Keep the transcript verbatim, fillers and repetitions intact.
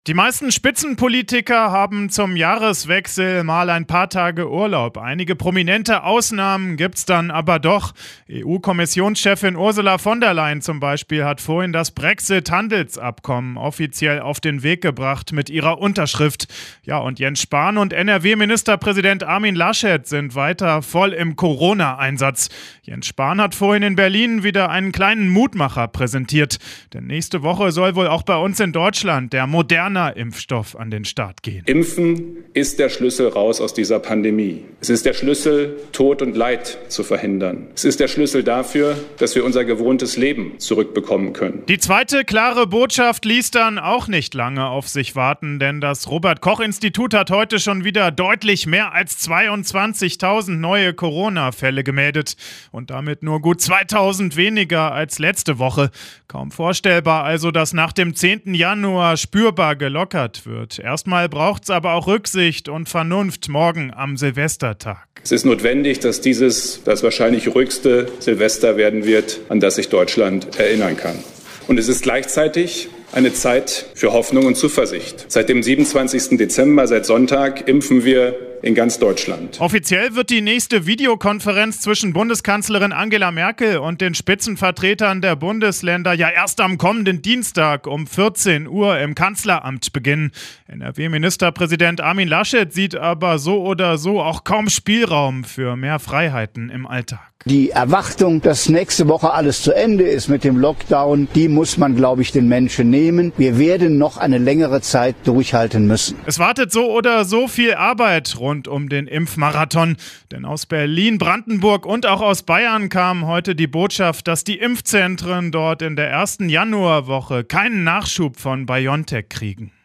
Die meisten Spitzenpolitiker haben zum Jahreswechsel mal ein paar Tage Urlaub. Einige prominente Ausnahmen gibt's dann aber doch. E U-Kommissionschefin Ursula von der Leyen zum Beispiel hat vorhin das Brexit-Handelsabkommen offiziell auf den Weg gebracht mit ihrer Unterschrift. Ja, und Jens Spahn und N R W-Ministerpräsident Armin Laschet sind weiter voll im Corona-Einsatz. Jens Spahn hat vorhin in Berlin wieder einen kleinen Mutmacher präsentiert. Denn nächste Woche soll wohl auch bei uns in Deutschland der moderne Impfstoff an den Start gehen. Impfen ist der Schlüssel raus aus dieser Pandemie. Es ist der Schlüssel, Tod und Leid zu verhindern. Es ist der Schlüssel dafür, dass wir unser gewohntes Leben zurückbekommen können. Die zweite klare Botschaft ließ dann auch nicht lange auf sich warten, denn das Robert-Koch-Institut hat heute schon wieder deutlich mehr als zweiundzwanzigtausend neue Corona-Fälle gemeldet und damit nur gut zweitausend weniger als letzte Woche. Kaum vorstellbar also, dass nach dem zehnten Januar spürbar gelockert wird. Erstmal braucht es aber auch Rücksicht und Vernunft morgen am Silvestertag. Es ist notwendig, dass dieses das wahrscheinlich ruhigste Silvester werden wird, an das sich Deutschland erinnern kann. Und es ist gleichzeitig eine Zeit für Hoffnung und Zuversicht. Seit dem siebenundzwanzigsten Dezember, seit Sonntag, impfen wir in ganz Deutschland. Offiziell wird die nächste Videokonferenz zwischen Bundeskanzlerin Angela Merkel und den Spitzenvertretern der Bundesländer ja erst am kommenden Dienstag um vierzehn Uhr im Kanzleramt beginnen. N R W-Ministerpräsident Armin Laschet sieht aber so oder so auch kaum Spielraum für mehr Freiheiten im Alltag. Die Erwartung, dass nächste Woche alles zu Ende ist mit dem Lockdown, die muss man, glaube ich, den Menschen nehmen. Wir werden noch eine längere Zeit durchhalten müssen. Es wartet so oder so viel Arbeit rund um den Impfmarathon. Denn aus Berlin, Brandenburg und auch aus Bayern kam heute die Botschaft, dass die Impfzentren dort in der ersten Januarwoche keinen Nachschub von BioNTech kriegen.